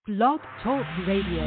Blog Talk Radio.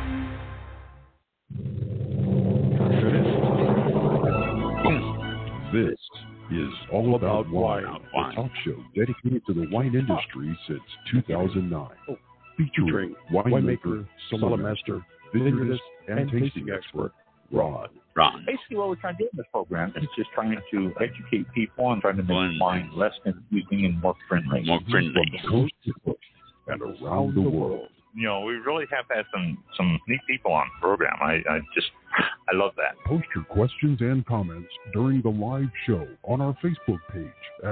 This is All About Wine, a talk show dedicated to the wine industry since 2009. Featuring winemaker, cellar master, vineyardist, and tasting expert, Ron. Basically, what we're trying to do in this program is just trying to educate people and trying to make wine less confusing and more friendly. From coast to coast and around the world. You know, we really have had some neat people on the program. I love that. Post your questions and comments during the live show on our Facebook page at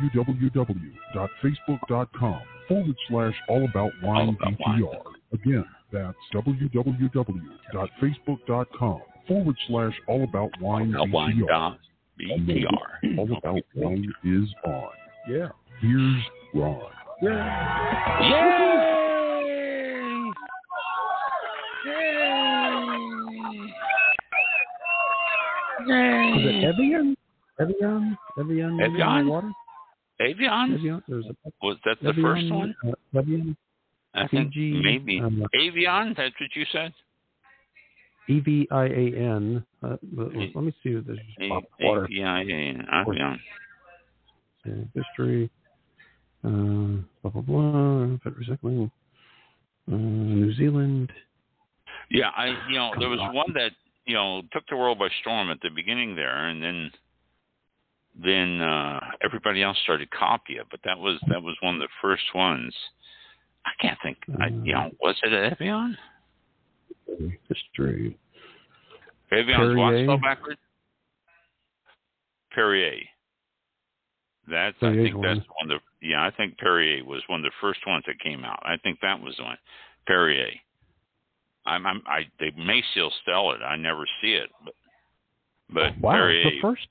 www.facebook.com/allaboutwinebtr. Again, that's www.facebook.com/allaboutwinebtr. All About Wine is on. Yeah. Here's Ron. Yay! Is it Evian? Water? Evian? Was that the Evian, first one? Evian? I think EG, maybe. Evian? That's what you said? Evian. Let me see if this is water. Evian. History. Blah, blah, blah. Fed recycling. New Zealand. Yeah, there was one that, took the world by storm at the beginning there, and then everybody else started copying it. But that was one of the first ones. I can't think. Was it Evian? History. Evian's what? Spell backwards. Perrier. I think that's one of the. Yeah, I think Perrier was one of the first ones that came out. I think that was the one. Perrier. They may still sell it. I never see it, but wow, Perrier.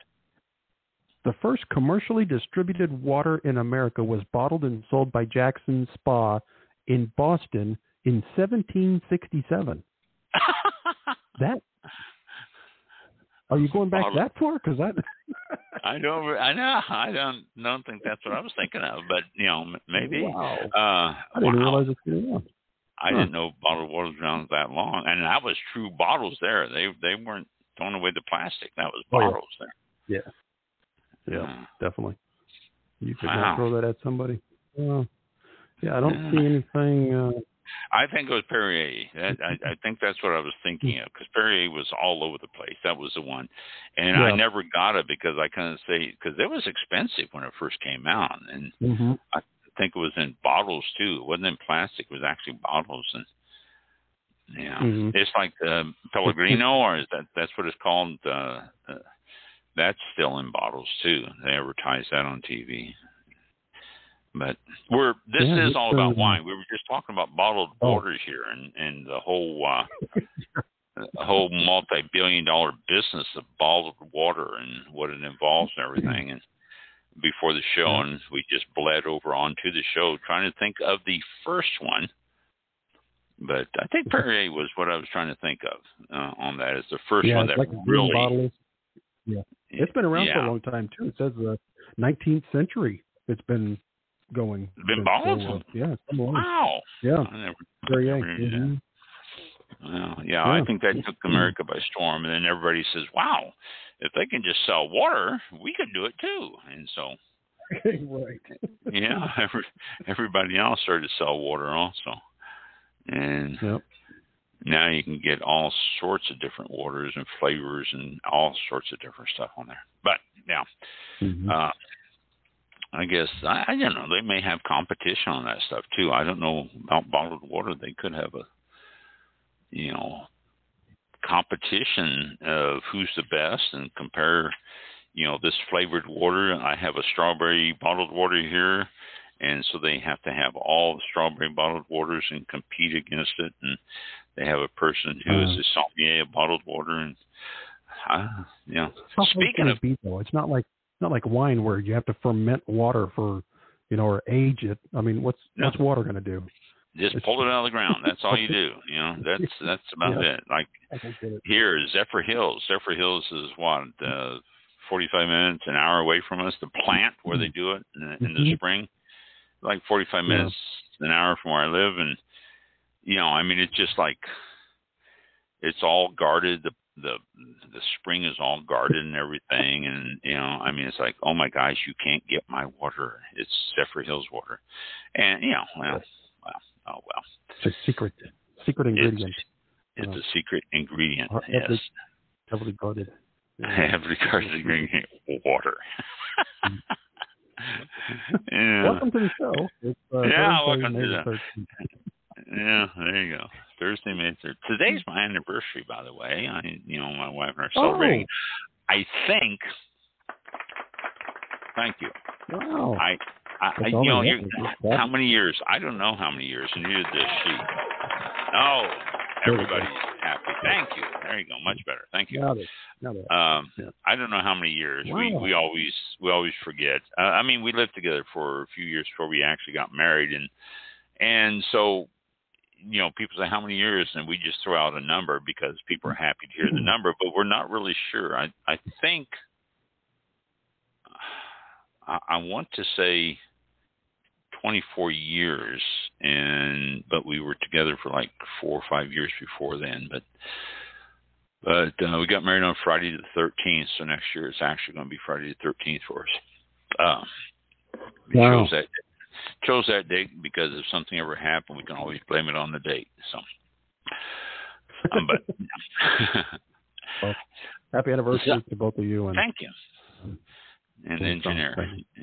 The first commercially distributed water in America was bottled and sold by Jackson Spa in Boston in 1767. That. Are you going back that far? Because I don't think that's what I was thinking of, but maybe. Wow. I didn't realize it's going on. I didn't know bottled water was around that long, and that was true bottles there. They weren't throwing away the plastic. That was bottles there. Yeah, definitely. You could not throw that at somebody. I don't see anything. I think it was Perrier. I think that's what I was thinking of, because Perrier was all over the place. That was the one, and I never got it because I kind of because it was expensive when it first came out, and I think it was in bottles too. It wasn't in plastic; it was actually bottles, and it's like Pellegrino, or is that's what it's called? That's still in bottles too. They advertise that on TV. But this is all about wine. We were just talking about bottled waters here, and the whole multi-billion-dollar business of bottled water and what it involves and everything. And before the show, and we just bled over onto the show trying to think of the first one. But I think Perrier was what I was trying to think of on that as the first one that really. Bottles. Yeah, it's been around for a long time too. It says the 19th century. It's been going. It's been bottled? Wow. Yeah. Perrier. Well, I think that took America by storm, and then everybody says, "Wow, if they can just sell water, we could do it too." And so, everybody else started to sell water also, and now you can get all sorts of different waters and flavors and all sorts of different stuff on there. But I guess I don't know. They may have competition on that stuff too. I don't know about bottled water. They could have a competition of who's the best and compare, this flavored water. I have a strawberry bottled water here, and so they have to have all the strawberry bottled waters and compete against it. And they have a person who is a sommelier of bottled water, and Speaking of, it's not like wine where you have to ferment water for, or age it. I mean, what's water going to do? Just pull it out of the ground. That's all you do. That's about it. Like here, Zephyr Hills. Zephyr Hills is what, 45 minutes, an hour away from us. The plant where they do it in the spring, like 45 minutes, an hour from where I live, and I mean, it's just like it's all guarded. The spring is all guarded and everything, and I mean, it's like, oh my gosh, you can't get my water. It's Zephyr Hills water, and oh well. It's a secret ingredient. It's a secret ingredient. Yes. Heavily guarded. Heavily guarded ingredient, water. Welcome to the show. It's, welcome to the. Yeah, there you go. Thursday, May 3rd. Today's my anniversary, by the way. My wife and I are celebrating. I think. Thank you. Wow. How many years? I don't know how many years. And neither does she. Oh, everybody's happy. Thank you. There you go. Much better. Thank you. I don't know how many years. Wow. We always forget. I mean, we lived together for a few years before we actually got married, and so. People say how many years, and we just throw out a number because people are happy to hear the number, but we're not really sure. I think I want to say 24 years, but we were together for like 4 or 5 years before then. But we got married on Friday the 13th, so next year it's actually going to be Friday the 13th for us. Wow. Chose that date because if something ever happened, we can always blame it on the date. So, but well, happy anniversary to both of you. And thank you. And engineer,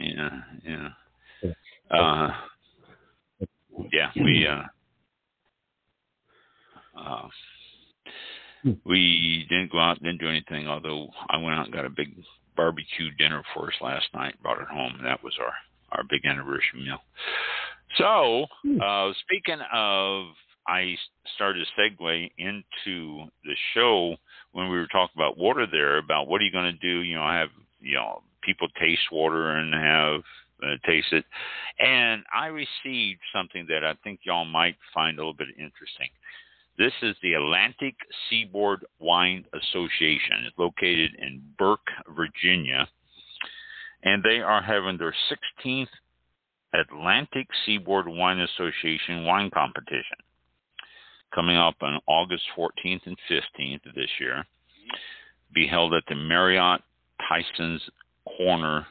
we didn't go out, didn't do anything. Although I went out and got a big barbecue dinner for us last night, brought it home, and that was our big anniversary meal. So, speaking of, I started to segue into the show when we were talking about water there, about what are you going to do? Have, people taste water and have taste it. And I received something that I think y'all might find a little bit interesting. This is the Atlantic Seaboard Wine Association. It's located in Burke, Virginia. And they are having their 16th Atlantic Seaboard Wine Association wine competition coming up on August 14th and 15th of this year. Be held at the Marriott Tysons Corner,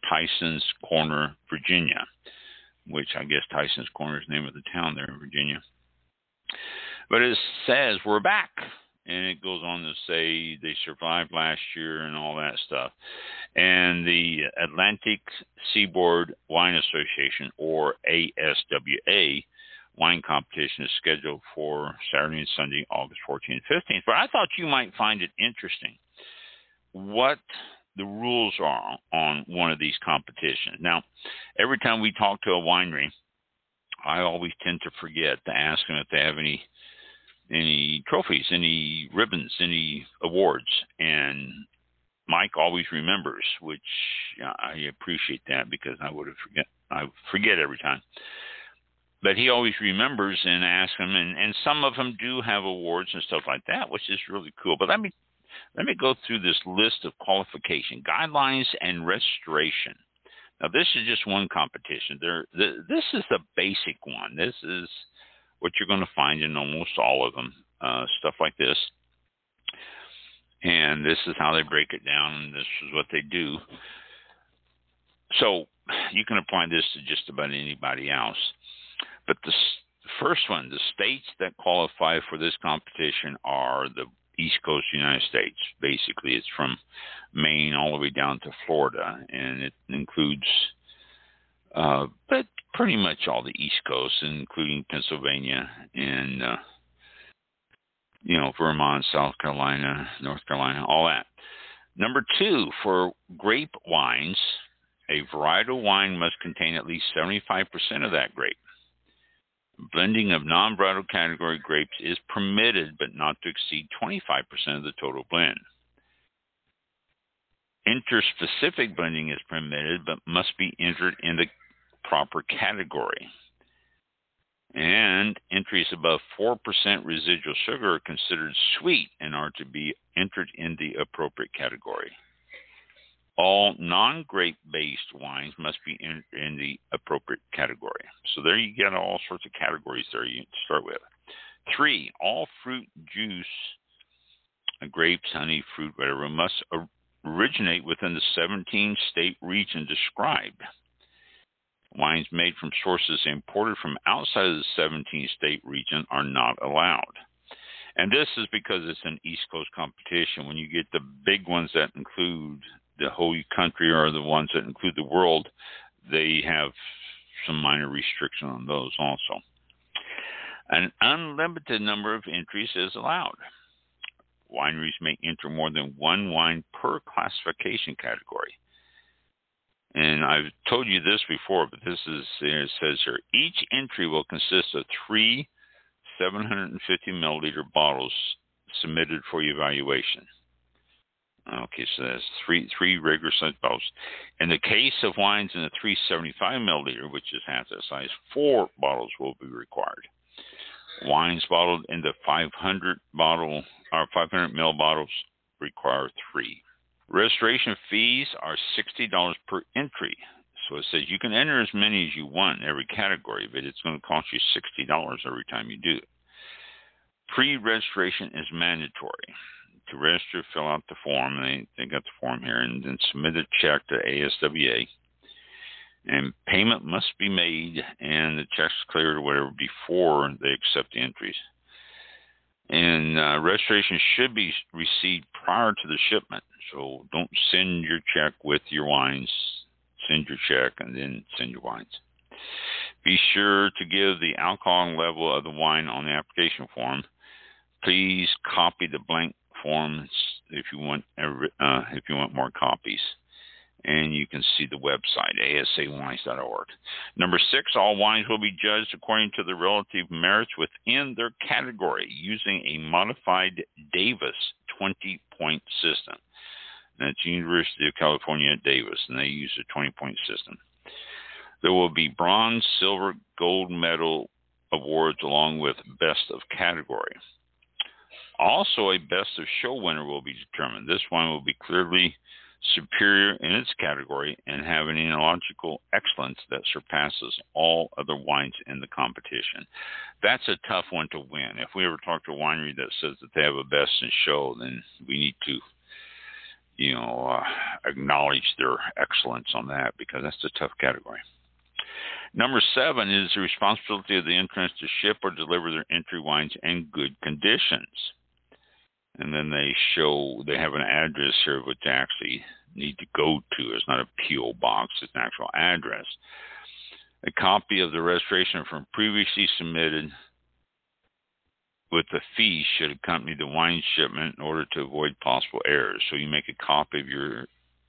Virginia, which I guess Tysons Corner is the name of the town there in Virginia. But it says we're back. And it goes on to say they survived last year and all that stuff. And the Atlantic Seaboard Wine Association, or ASWA, wine competition is scheduled for Saturday and Sunday, August 14th and 15th. But I thought you might find it interesting what the rules are on one of these competitions. Now, every time we talk to a winery, I always tend to forget to ask them if they have any trophies, any ribbons, any awards. And Mike always remembers, which I appreciate that because I forget every time. But he always remembers and asks them, and some of them do have awards and stuff like that, which is really cool. But let me go through this list of qualification, guidelines, and restoration. Now, this is just one competition. This is the basic one. This is what you're going to find in almost all of them, stuff like this. And this is how they break it down, and this is what they do. So you can apply this to just about anybody else. But the first one, the states that qualify for this competition are the East Coast of the United States. Basically, it's from Maine all the way down to Florida, and it includes but pretty much all the East Coast, including Pennsylvania and Vermont, South Carolina, North Carolina, all that. Number 2, for grape wines, a varietal wine must contain at least 75% of that grape. Blending of non-varietal category grapes is permitted, but not to exceed 25% of the total blend. Interspecific blending is permitted, but must be entered in the proper category. And entries above 4% residual sugar are considered sweet and are to be entered in the appropriate category. All non-grape-based wines must be in the appropriate category. So there you get all sorts of categories there you start with. 3, all fruit juice, grapes, honey, fruit, whatever, must originate within the 17-state region described. Wines made from sources imported from outside of the 17-state region are not allowed. And this is because it's an East Coast competition. When you get the big ones that include the whole country or the ones that include the world, they have some minor restriction on those also. An unlimited number of entries is allowed. Wineries may enter more than one wine per classification category. And I've told you this before, but this is, it says here, each entry will consist of 3 750 milliliter bottles submitted for evaluation. Okay, so that's three regular sized bottles. In the case of wines in the 375 milliliter, which is half that size, 4 bottles will be required. Wines bottled in the 500 ml bottles require 3. Registration fees are $60 per entry. So it says you can enter as many as you want in every category, but it's going to cost you $60 every time you do it. Pre-registration is mandatory. To register, fill out the form. They got the form here, and then submit a check to ASWA. And payment must be made, and the check's cleared or whatever before they accept the entries. And registration should be received prior to the shipment. So don't send your check with your wines. Send your check and then send your wines. Be sure to give the alcohol level of the wine on the application form. Please copy the blank forms if you want more copies. And you can see the website, asawines.org. Number 6, all wines will be judged according to the relative merits within their category using a modified Davis 20-point system. That's University of California at Davis, and they use a 20-point system. There will be bronze, silver, gold medal awards along with best of category. Also, a best of show winner will be determined. This wine will be clearly superior in its category and have an enological excellence that surpasses all other wines in the competition. That's a tough one to win. If we ever talk to a winery that says that they have a best in show, then we need to acknowledge their excellence on that, because that's a tough category. Number 7 is the responsibility of the entrants to ship or deliver their entry wines in good conditions. And then they have an address here which they actually need to go to. It's not a P.O. box, it's an actual address. A copy of the registration from previously submitted with the fee should accompany the wine shipment in order to avoid possible errors. So you make a copy of your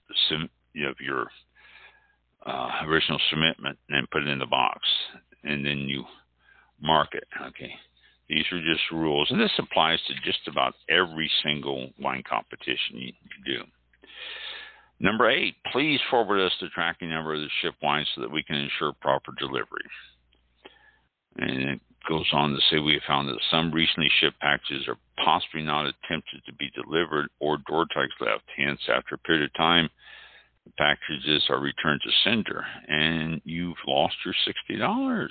original submission and put it in the box, and then you mark it. Okay, these are just rules, and this applies to just about every single wine competition you do. Number 8, please forward us the tracking number of the shipped wines so that we can ensure proper delivery. And it goes on to say we have found that some recently shipped packages are possibly not attempted to be delivered or door tags left. Hence, after a period of time, the packages are returned to sender, and you've lost your $60.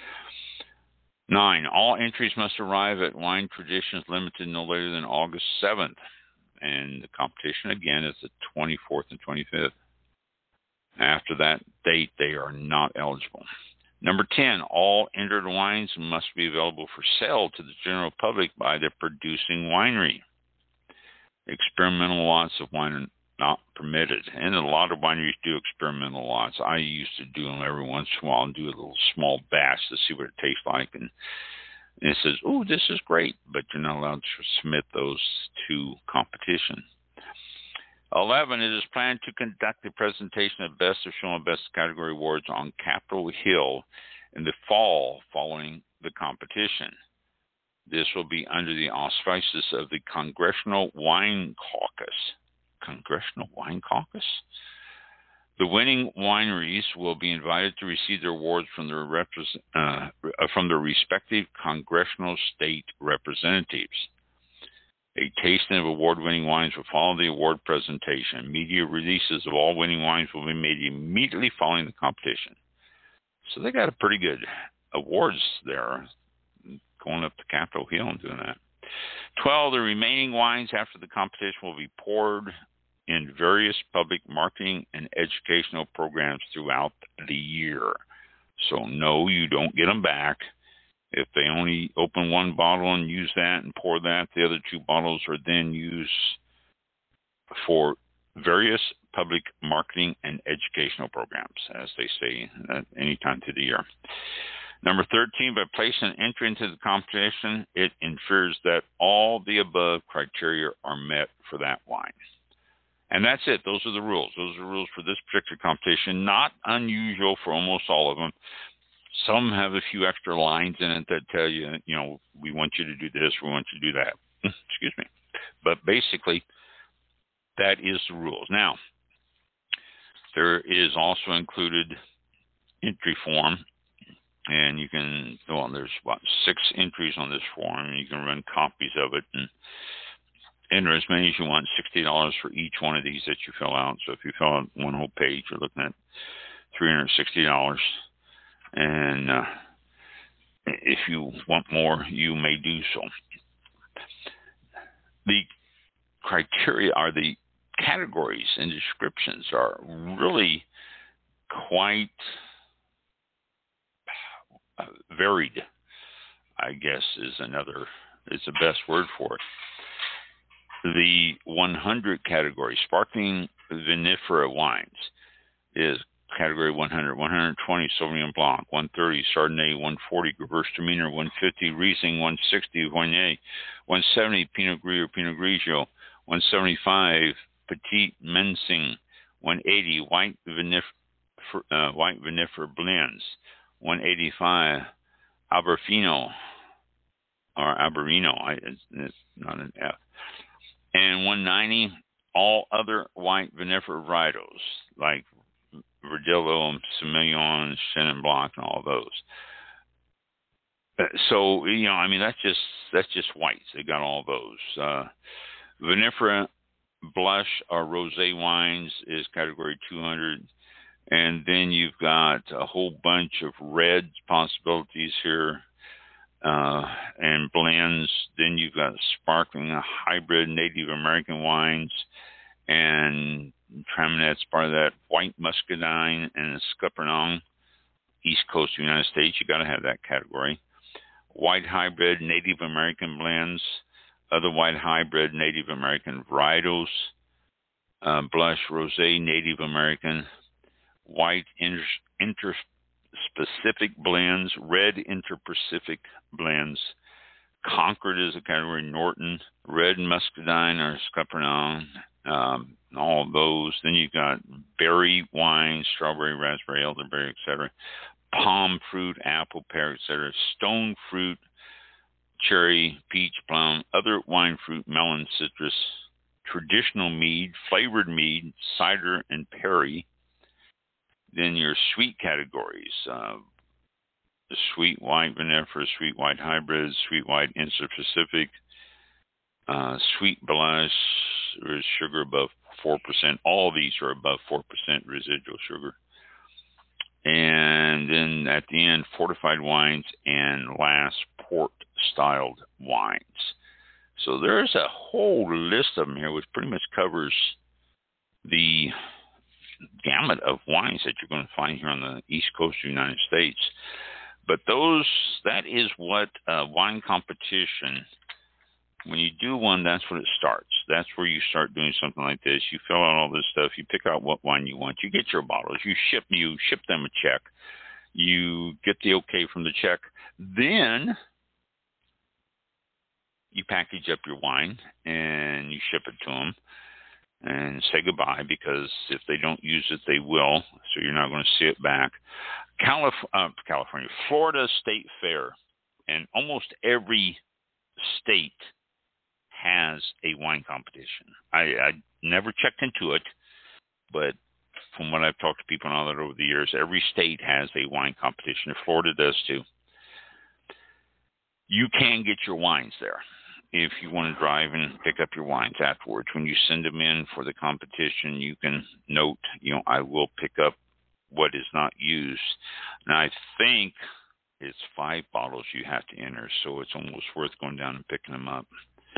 9, all entries must arrive at Wine Traditions Limited no later than August 7th. And the competition, again, is the 24th and 25th. After that date, they are not eligible. Number 10, all entered wines must be available for sale to the general public by the producing winery. Experimental lots of wine are not permitted. And a lot of wineries do experimental lots. I used to do them every once in a while and do a little small batch to see what it tastes like. And it says, oh, this is great, but you're not allowed to submit those to competition. 11, it is planned to conduct the presentation of Best of Show and Best Category Awards on Capitol Hill in the fall following the competition. This will be under the auspices of the Congressional Wine Caucus. Congressional Wine Caucus? The winning wineries will be invited to receive their awards from their respective congressional state representatives. A tasting of award-winning wines will follow the award presentation. Media releases of all winning wines will be made immediately following the competition. So they got a pretty good awards there. going up to Capitol Hill and doing that. 12, the remaining wines after the competition will be poured in various public marketing and educational programs throughout the year. So, no, you don't get them back. If they only open one bottle and use that and pour that, the other 2 bottles are then used for various public marketing and educational programs, as they say, at any time through the year. Number 13, by placing an entry into the competition, it ensures that all the above criteria are met for that wine. And that's it. Those are the rules. Those are the rules for this particular competition. Not unusual for almost all of them. Some have a few extra lines in it that tell you, we want you to do this, we want you to do that. Excuse me. But basically, that is the rules. Now, there is also included entry form, and you can go on. There's about 6 entries on this form, and you can run copies of it and enter as many as you want. $60 for each one of these that you fill out. So if you fill out one whole page, you're looking at $360. And if you want more, you may do so. The criteria are the categories and descriptions are really quite varied, I guess is the best word for it. The 100 category, sparkling vinifera wines, is category 100, 120 Sauvignon Blanc, 130 Chardonnay, 140 Gewürztraminer, 150 Riesling, 160 Viognier, 170 Pinot Gris or Pinot Grigio, 175 Petit Mensing, 180 white vinifera blends, 185 Albarino, it's not an F, and 190 all other white vinifera varietals like Verdillo, Semillon, Chenin Blanc, and all those. So that's just whites. They got all those. Vinifera blush or rosé wines is category 200, and then you've got a whole bunch of red possibilities here and blends. Then you've got sparkling, hybrid Native American wines, and Traminette's part of that, white muscadine and Scuppernong, East Coast of the United States. You got to have that category. White hybrid Native American blends, other white hybrid Native American varietals, blush rosé Native American, white interspecific blends, red interpacific blends. Concord is a category, Norton, red muscadine or Scuppernong, all of those. Then you've got berry wine, strawberry, raspberry, elderberry, etc. Palm fruit, apple, pear, etc. Stone fruit, cherry, peach, plum, other wine fruit, melon, citrus, traditional mead, flavored mead, cider, and perry. Then your sweet categories, the sweet white vinifera, sweet white hybrids, sweet white interpacific, sweet blush, there's sugar above 4%. All these are above 4% residual sugar. And then at the end, fortified wines, and last, port-styled wines. So there's a whole list of them here, which pretty much covers the gamut of wines that you're going to find here on the East Coast of the United States. But that is what wine competition, when you do one, that's what it starts. That's where you start doing something like this. You fill out all this stuff. You pick out what wine you want. You get your bottles. You ship them a check. You get the okay from the check. Then you package up your wine and you ship it to them and say goodbye, because if they don't use it, they will. So you're not going to see it back. California, Florida State Fair, and almost every state has a wine competition. I never checked into it, but from what I've talked to people and all that over the years, every state has a wine competition. Florida does too. You can get your wines there if you want to drive and pick up your wines afterwards. When you send them in for the competition, you can note, I will pick up what is not used. And I think It's 5 bottles you have to enter, so it's almost worth going down and picking them up.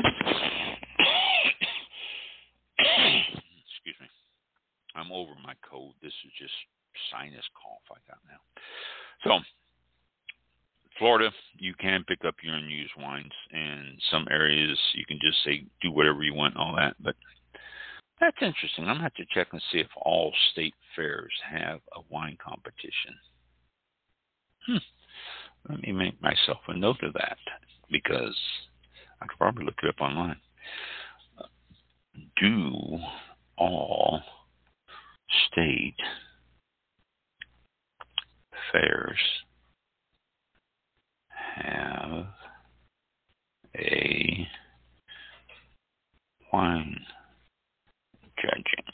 Excuse me. I'm over my cold. This is just sinus cough I got now. So, Florida, you can pick up your unused wines. In some areas, you can just say, do whatever you want and all that. But that's interesting. I'm going to have to check and see if all state fairs have a wine competition. Let me make myself a note of that, because I could probably look it up online. Do all state fairs have a wine judging?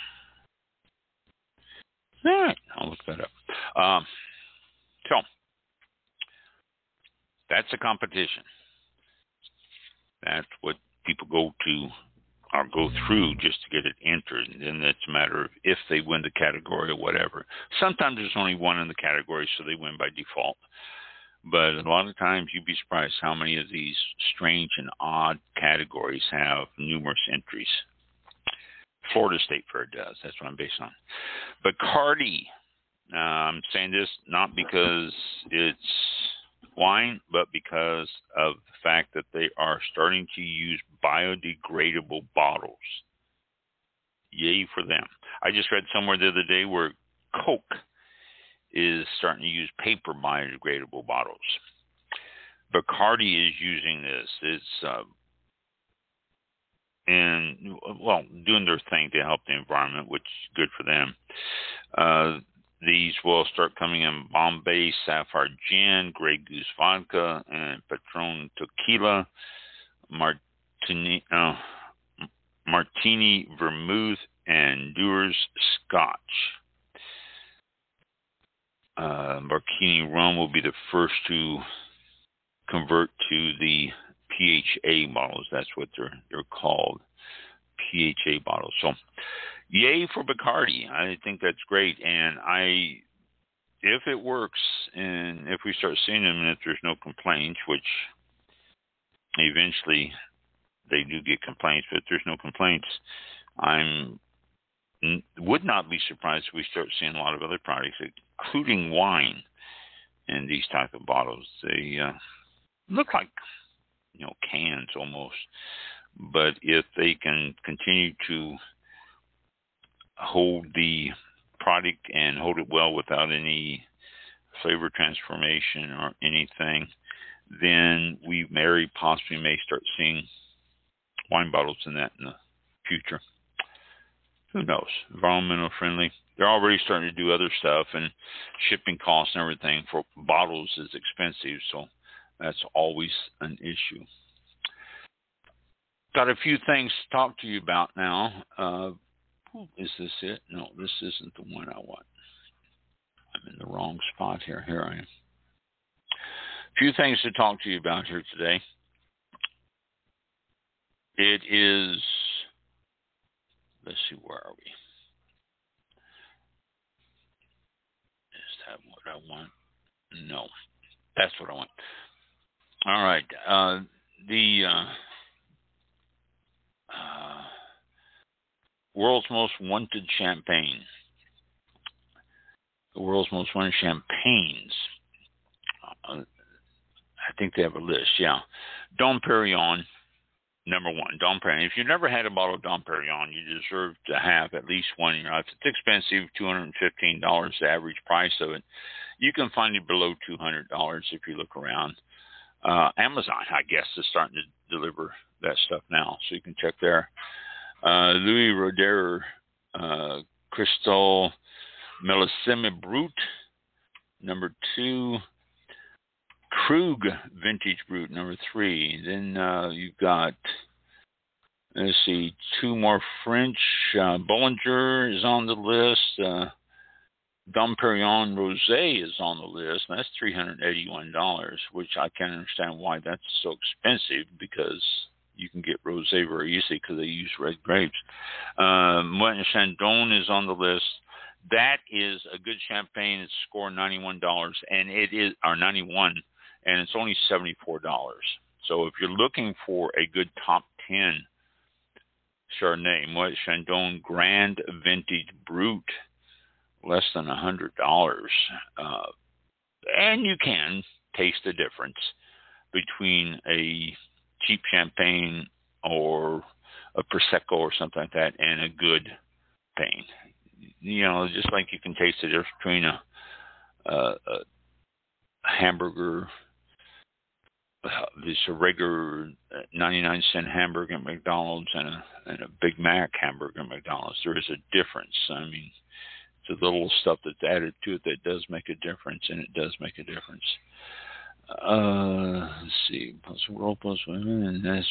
All right, I'll look that up. So, that's a competition. That's what people go to or go through just to get it entered. And then it's a matter of if they win the category or whatever. Sometimes there's only one in the category, so they win by default. But a lot of times you'd be surprised how many of these strange and odd categories have numerous entries. Florida State Fair does. That's what I'm based on. Bacardi. I'm saying this not because it's wine, but because of the fact that they are starting to use biodegradable bottles. Yay for them. I just read somewhere the other day where Coke is starting to use paper biodegradable bottles. Bacardi is using this. It's doing their thing to help the environment, which is good for them. These will start coming in Bombay Sapphire Gin, Grey Goose Vodka, and Patron Tequila, Martini Vermouth, and Dewar's Scotch. Martini Rum will be the first to convert to the PHA bottles. That's what they're called, PHA bottles. So, yay for Bacardi. I think that's great. And if it works, and if we start seeing them, and if there's no complaints, which eventually they do get complaints, but if there's no complaints, would not be surprised if we start seeing a lot of other products, including wine, in these type of bottles. They look like, cans almost. But if they can continue to hold the product and hold it well without any flavor transformation or anything, then we very possibly may start seeing wine bottles in the future. Who knows? Environmental friendly. They're already starting to do other stuff, and shipping costs and everything for bottles is expensive, so that's always an issue. Got a few things to talk to you about now. Is this it? No, this isn't the one I want. I'm in the wrong spot here. Here I am. A few things to talk to you about here today. It is, let's see, where are we? Is that what I want? No, that's what I want. All right. The world's most wanted champagne. The world's most wanted champagnes. I think they have a list, yeah. Dom Perignon, number one. Dom Perignon. If you've never had a bottle of Dom Perignon, you deserve to have at least one in your life. It's expensive, $215, the average price of it. You can find it below $200 if you look around. Amazon, I guess, is starting to deliver that stuff now, so you can check there. Louis Roederer, Cristal Millésime Brut, number 2. Krug Vintage Brut, number 3. Then you've got, let's see, 2 more French. Bollinger is on the list. Dom Perignon Rosé is on the list. And that's $381, which I can't understand why that's so expensive, because you can get rosé very easily because they use red grapes. Moët & Chandon is on the list. that is a good champagne. It's scoring $91, and it is or 91, and it's only $74. So if you're looking for a good top 10 Chardonnay, Moet Chandon Grand Vintage Brut, less than $100, and you can taste the difference between a cheap champagne or a Prosecco or something like that and a good pain. Just like you can taste the difference between a hamburger, just a regular 99-cent hamburger at McDonald's and a Big Mac hamburger at McDonald's. There is a difference. I mean, it's the little stuff that's added to it that does make a difference, and it does make a difference. Let's see. Plus world, plus women, and that's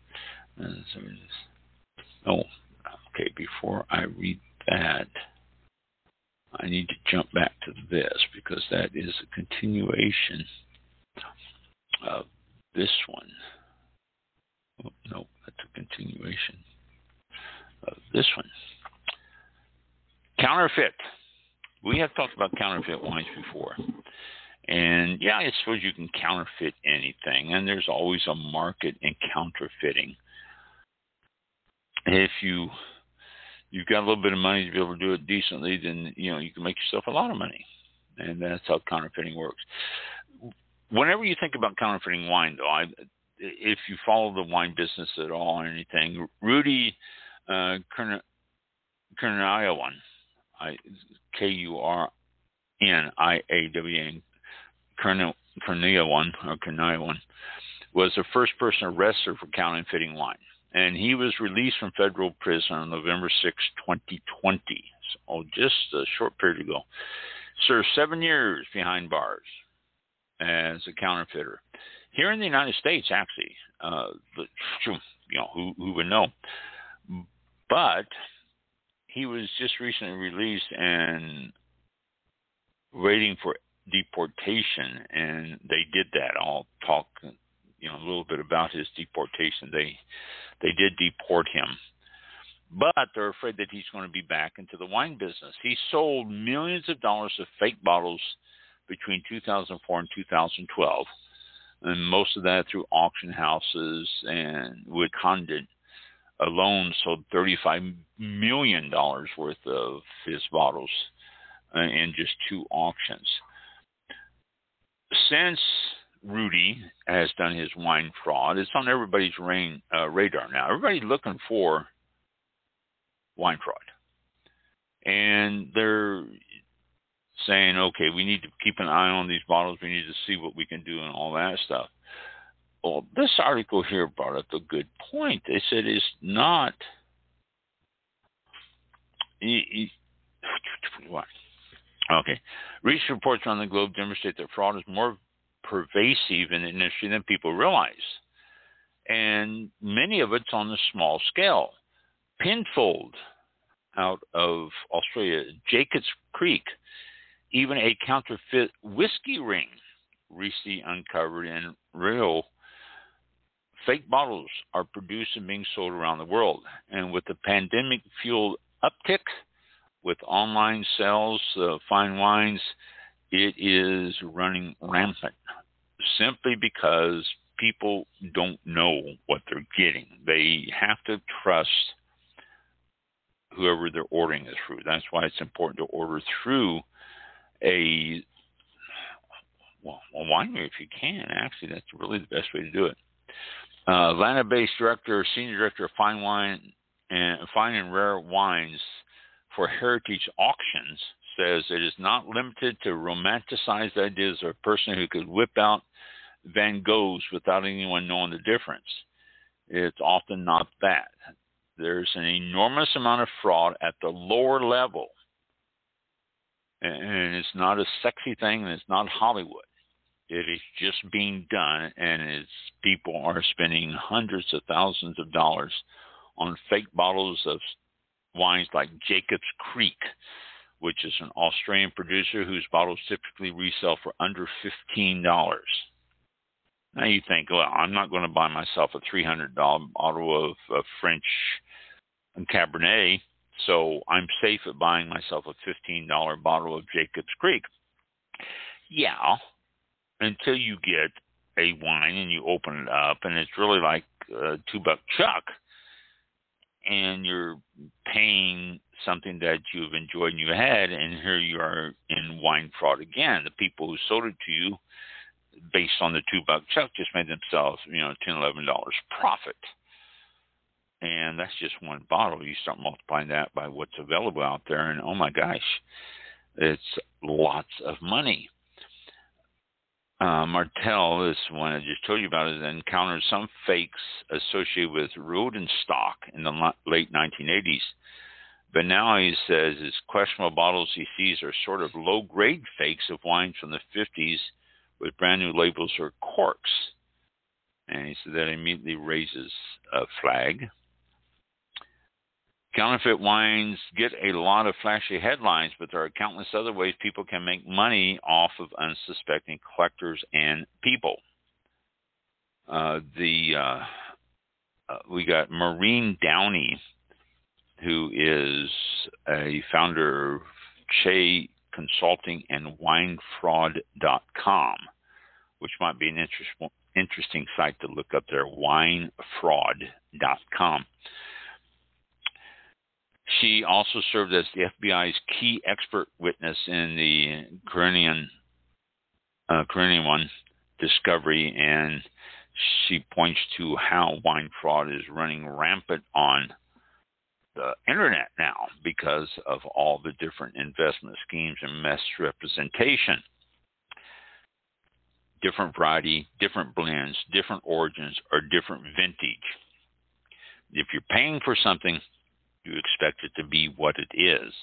okay. Before I read that, I need to jump back to this because that is a continuation of this one. Oh, no, that's a continuation of this one. Counterfeit. We have talked about counterfeit wines before. And yeah, I suppose you can counterfeit anything, and there's always a market in counterfeiting. If you've got a little bit of money to be able to do it decently, then you can make yourself a lot of money, and that's how counterfeiting works. Whenever you think about counterfeiting wine, though, if you follow the wine business at all or anything, Rudy Kurniawan, Kurniawan, Kurniawan, was the first person arrested for counterfeiting wine. And he was released from federal prison on November 6, 2020. So just a short period ago. Served 7 years behind bars as a counterfeiter. Here in the United States, actually, who would know? But he was just recently released and waiting for deportation, and they did that. I'll talk, a little bit about his deportation. They did deport him, but they're afraid that he's going to be back into the wine business. He sold millions of dollars of fake bottles between 2004 and 2012, and most of that through auction houses, and with Condit alone sold $35 million worth of his bottles in just 2 auctions. Since Rudy has done his wine fraud, it's on everybody's radar now. Everybody's looking for wine fraud. And they're saying, okay, we need to keep an eye on these bottles. We need to see what we can do and all that stuff. Well, this article here brought up a good point. They said it's not... Okay. Recent reports around the globe demonstrate that fraud is more pervasive in the industry than people realize. And many of it's on the small scale. Penfold out of Australia, Jacobs Creek, even a counterfeit whiskey ring recently uncovered in Rio. Fake bottles are produced and being sold around the world. And with the pandemic-fueled uptick with online sales of fine wines, it is running rampant simply because people don't know what they're getting. They have to trust whoever they're ordering this through. That's why it's important to order through a winery if you can. Actually, that's really the best way to do it. Atlanta-based senior director of fine and rare wines for Heritage Auctions says it is not limited to romanticized ideas of a person who could whip out Van Goghs without anyone knowing the difference. It's often not that. There's an enormous amount of fraud at the lower level. And it's not a sexy thing, and it's not Hollywood. It is just being done, and people are spending hundreds of thousands of dollars on fake bottles of wines like Jacobs Creek, which is an Australian producer whose bottles typically resell for under $15. Now you think, well, I'm not going to buy myself a $300 bottle of French Cabernet So I'm safe at buying myself a $15 bottle of Jacob's Creek. Yeah, until you get a wine and you open it up and it's really like a $2 chuck, and you're paying something that you've enjoyed and you had, and here you are in wine fraud again. The people who sold it to you based on the $2 chuck just made themselves, $10, $11 profit. And that's just one bottle. You start multiplying that by what's available out there, and oh my gosh, it's lots of money. Martell, this one I just told you about, has encountered some fakes associated with Rodenstock in the late 1980s. But now he says his questionable bottles he sees are sort of low-grade fakes of wines from the 50s with brand new labels or corks. And he said that immediately raises a flag. Counterfeit wines get a lot of flashy headlines, but there are countless other ways people can make money off of unsuspecting collectors and people. We got Maureen Downey, who is a founder of Che Consulting and WineFraud.com, which might be an interesting site to look up there, WineFraud.com. She also served as the FBI's key expert witness in the Corinian one discovery, and she points to how wine fraud is running rampant on the internet now because of all the different investment schemes and misrepresentation. Different variety, different blends, different origins, or different vintage. If you're paying for something, you expect it to be what it is,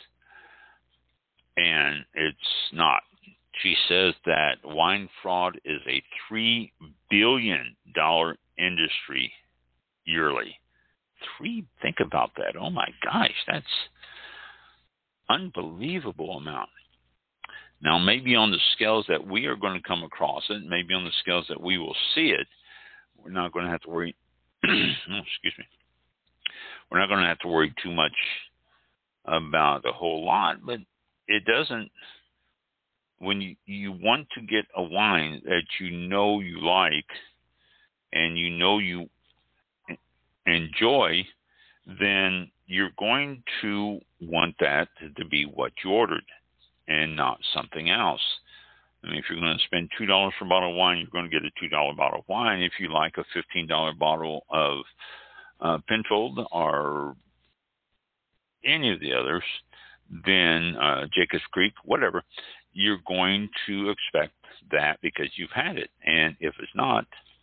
and it's not. She says that wine fraud is a $3 billion industry yearly. Think about that. Oh my gosh, that's unbelievable amount. Now, maybe on the scales that we are going to come across it, maybe on the scales that we will see it, we're not going to have to worry. Excuse me. We're not going to have to worry too much about a whole lot, but it doesn't. When you want to get a wine that you like and you enjoy, then you're going to want that to be what you ordered and not something else. I mean, if you're going to spend $2 for a bottle of wine, you're going to get a $2 bottle of wine. If you like a $15 bottle of Penfold or any of the others, then Jacob's Creek, whatever, you're going to expect that because you've had it. And if it's not,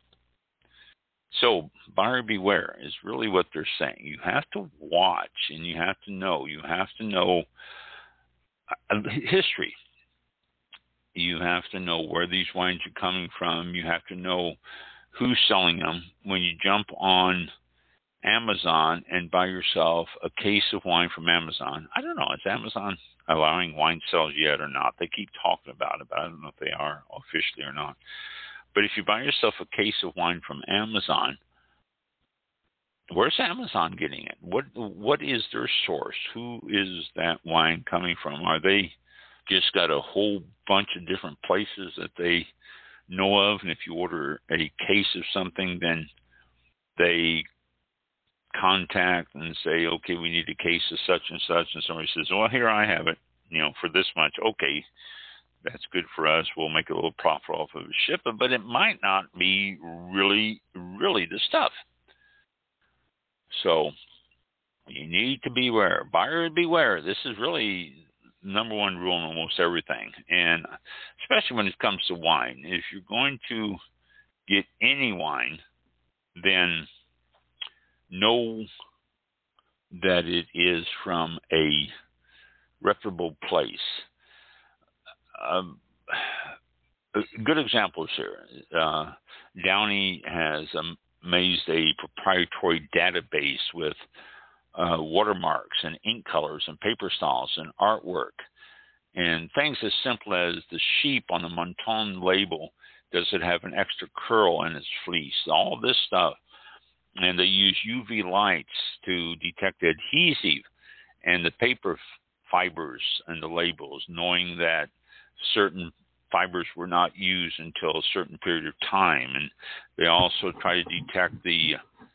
so buyer beware is really what they're saying. You have to watch and you have to know. You have to know history. You have to know where these wines are coming from. You have to know who's selling them. When you jump on Amazon and buy yourself a case of wine from Amazon, I don't know, is Amazon allowing wine sales yet or not? They keep talking about it, but I don't know if they are officially or not. But if you buy yourself a case of wine from Amazon, where's Amazon getting it? What is their source? Who is that wine coming from? Are they just got a whole bunch of different places that they know of, and if you order a case of something, then they contact and say, okay, we need a case of such and such, and somebody says, well, here I have it, for this much. Okay, that's good for us. We'll make a little profit off of it, ship it, but it might not be really, really the stuff. So you need to beware. Buyer beware. This is really number one rule in almost everything, and especially when it comes to wine. If you're going to get any wine, then know that it is from a reputable place. Good examples here. Downey has amazed a proprietary database with watermarks and ink colors and paper styles and artwork and things as simple as the sheep on the Monton label. Does it have an extra curl in its fleece? All this stuff. And they use UV lights to detect adhesive and the paper fibers and the labels, knowing that certain fibers were not used until a certain period of time. And they also try to detect the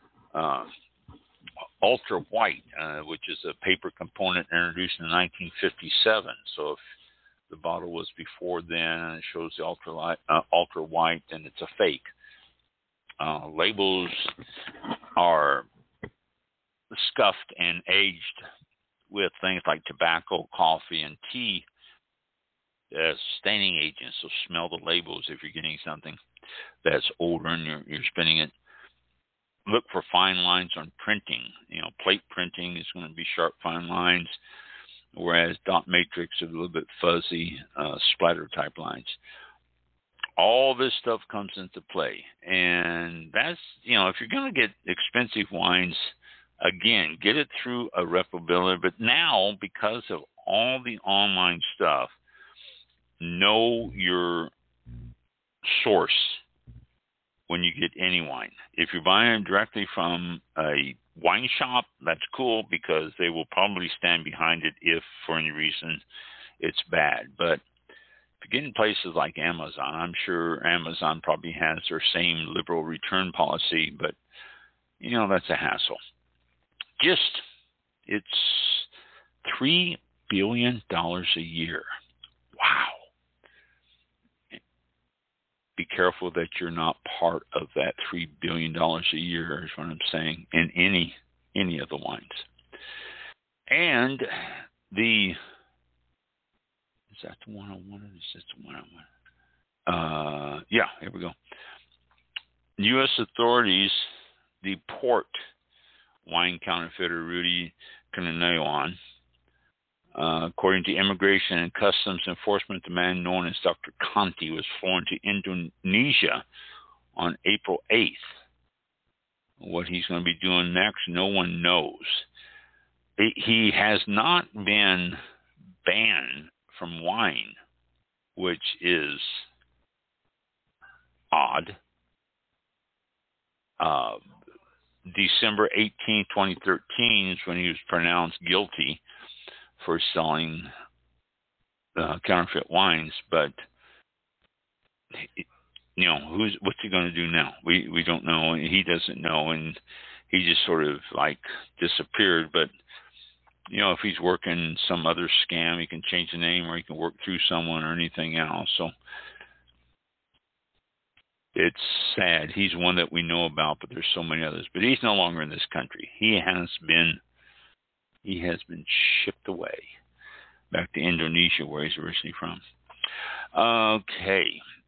ultra white, which is a paper component introduced in 1957. So if the bottle was before then and it shows the ultra white, then it's a fake. Labels are scuffed and aged with things like tobacco, coffee, and tea as staining agents. So smell the labels if you're getting something that's older and you're spinning it. Look for fine lines on printing. Plate printing is going to be sharp, fine lines, whereas dot matrix is a little bit fuzzy, splatter type lines. All this stuff comes into play. And that's, if you're going to get expensive wines, again, get it through a reputable. But now, because of all the online stuff, know your source when you get any wine. If you're buying directly from a wine shop, that's cool because they will probably stand behind it if for any reason it's bad. But if you get in places like Amazon, I'm sure Amazon probably has their same liberal return policy, but that's a hassle. It's $3 billion a year. Wow. Be careful that you're not part of that $3 billion a year, is what I'm saying, in any of the wines. And is that the 101 or is this the 101? Yeah, here we go. U.S. authorities deport wine counterfeiter Rudy Kurniawan. According to Immigration and Customs Enforcement, the man known as Dr. Conti was flown to Indonesia on April 8th. What he's going to be doing next, no one knows. He has not been banned from wine, which is odd. December 18, 2013 is when he was pronounced guilty for selling counterfeit wines, but what's he going to do now? We don't know, and he doesn't know, and he just sort of disappeared. But if he's working some other scam, he can change the name, or he can work through someone or anything else. So it's sad. He's one that we know about, but there's so many others. But he's no longer in this country. He has been shipped away back to Indonesia, where he's originally from. Okay.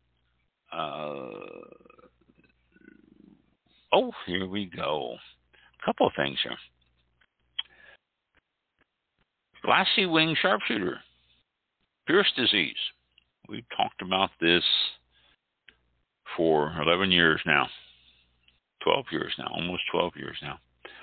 Here we go. A couple of things here. Glassy wing sharpshooter, Pierce disease. We've talked about this for 11 years now. 12 years now. Almost 12 years now.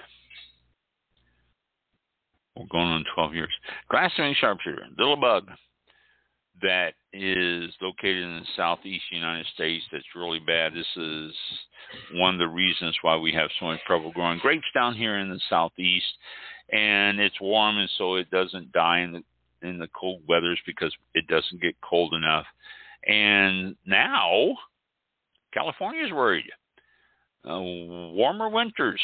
We're going on 12 years. Glassy wing sharpshooter, little bug that is located in the southeast United States that's really bad. This is one of the reasons why we have so much trouble growing grapes down here in the southeast. And it's warm, and so it doesn't die in the cold weathers because it doesn't get cold enough. And now California's worried. Warmer winters.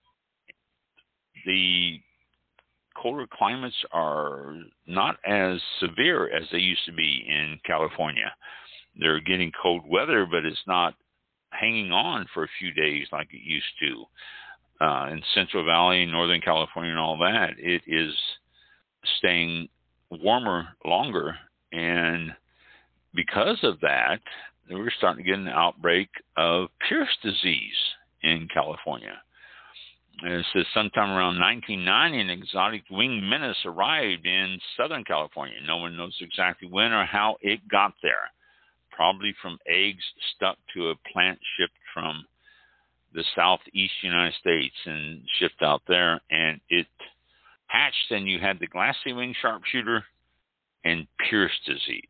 The colder climates are not as severe as they used to be in California. They're getting cold weather, but it's not hanging on for a few days like it used to. In Central Valley, Northern California, and all that, it is staying warmer longer. And because of that, we're starting to get an outbreak of Pierce disease in California. It says sometime around 1990, an exotic winged menace arrived in Southern California. No one knows exactly when or how it got there. Probably from eggs stuck to a plant shipped from the southeast United States and shipped out there. And it hatched, and you had the glassy wing sharpshooter and Pierce disease,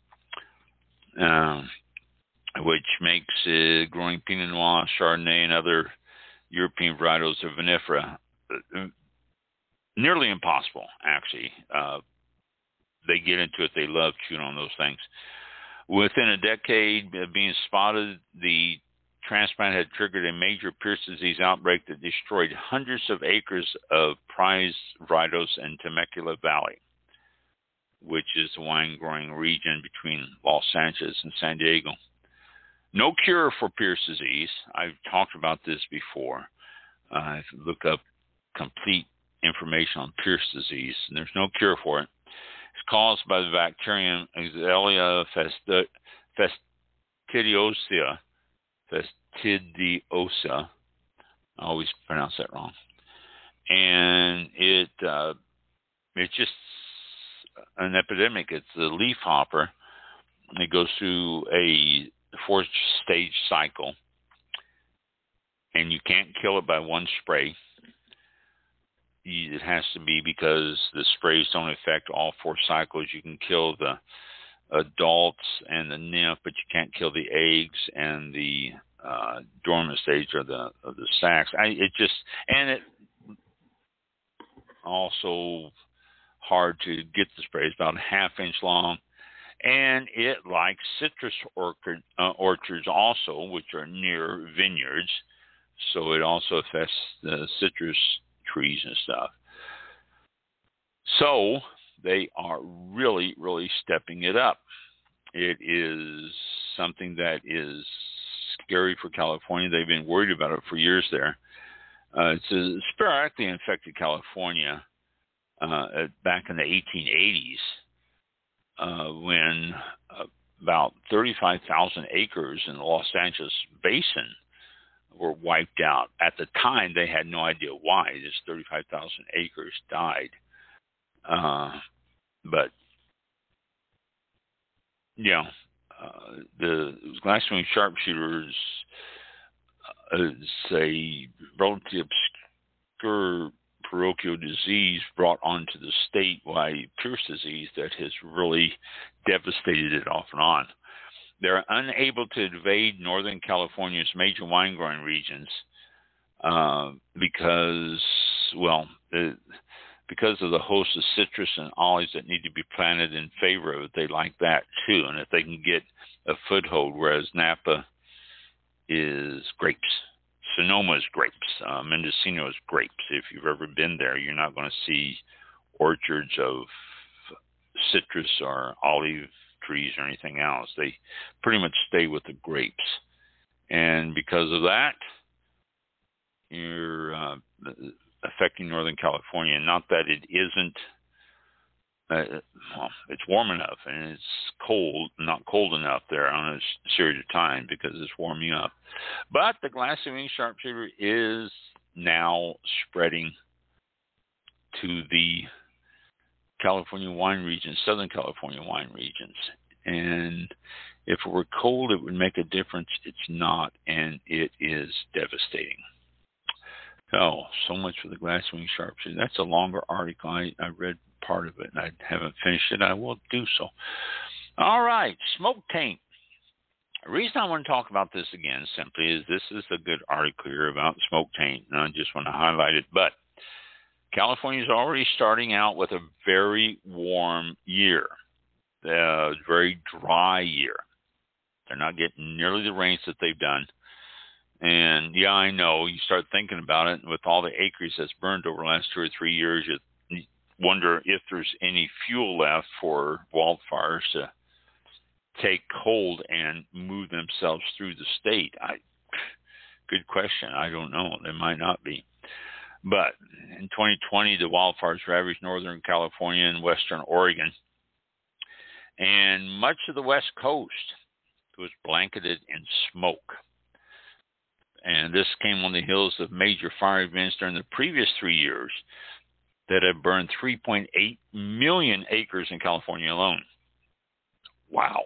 which makes growing Pinot Noir, Chardonnay, and other European varietals of vinifera nearly impossible, actually. They get into it. They love chewing on those things. Within a decade of being spotted, the transplant had triggered a major Pierce disease outbreak that destroyed hundreds of acres of prized varieties in Temecula Valley, which is the wine-growing region between Los Angeles and San Diego. No cure for Pierce disease. I've talked about this before. If you look up complete information on Pierce disease, and there's no cure for it. It's caused by the bacterium Xylella fastidiosa. I always pronounce that wrong. And it's just an epidemic. It's the leaf hopper. It goes through a 4-stage cycle, and you can't kill it by one spray. It has to be because the sprays don't affect all 4 cycles. You can kill the adults and the nymph, but you can't kill the eggs and the dormant stage of the sacs. It also hard to get the spray. It's about a half-inch long, and it likes citrus orchards also, which are near vineyards. So it also affects the citrus trees and stuff. So they are really, really stepping it up. It is something that is scary for California. They've been worried about it for years there. It's sporadically infected California back in the 1880s when about 35,000 acres in the Los Angeles basin were wiped out. At the time, they had no idea why. This 35,000 acres died. But, you know, the glasswing sharpshooters is a relatively obscure parochial disease brought onto the state by Pierce disease that has really devastated it off and on. They're unable to invade Northern California's major wine-growing regions because of the host of citrus and olives that need to be planted in favor of it. They like that too, and if they can get a foothold, whereas Napa is grapes. Sonoma is grapes. Mendocino is grapes. If you've ever been there, you're not going to see orchards of citrus or olive trees or anything else. They pretty much stay with the grapes. And because of that, you're affecting Northern California. Not that it isn't, it's warm enough and it's cold, not cold enough there on a series of time because it's warming up. But the glassy-winged sharpshooter is now spreading to the California wine regions, Southern California wine regions. And if it were cold, it would make a difference. It's not, and it is devastating. So much for the glasswing sharpshooter. That's a longer article. I read part of it, and I haven't finished it. I will do so. All right, smoke taint. The reason I want to talk about this again simply is this is a good article here about smoke taint, and I just want to highlight it. But California is already starting out with a very warm year, a very dry year. They're not getting nearly the rains that they've done. And, yeah, I know, you start thinking about it, and with all the acreage that's burned over the last 2 or 3 years, you wonder if there's any fuel left for wildfires to take hold and move themselves through the state. Good question. I don't know. There might not be. But in 2020, the wildfires ravaged Northern California and Western Oregon. And much of the West Coast was blanketed in smoke. And this came on the heels of major fire events during the previous 3 years that have burned 3.8 million acres in California alone. Wow.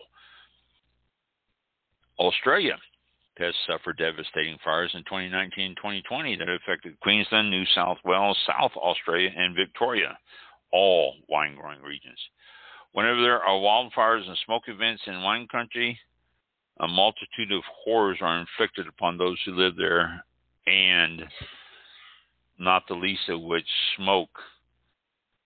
Australia has suffered devastating fires in 2019 and 2020 that affected Queensland, New South Wales, South Australia, and Victoria, all wine-growing regions. Whenever there are wildfires and smoke events in wine country, a multitude of horrors are inflicted upon those who live there, and not the least of which smoke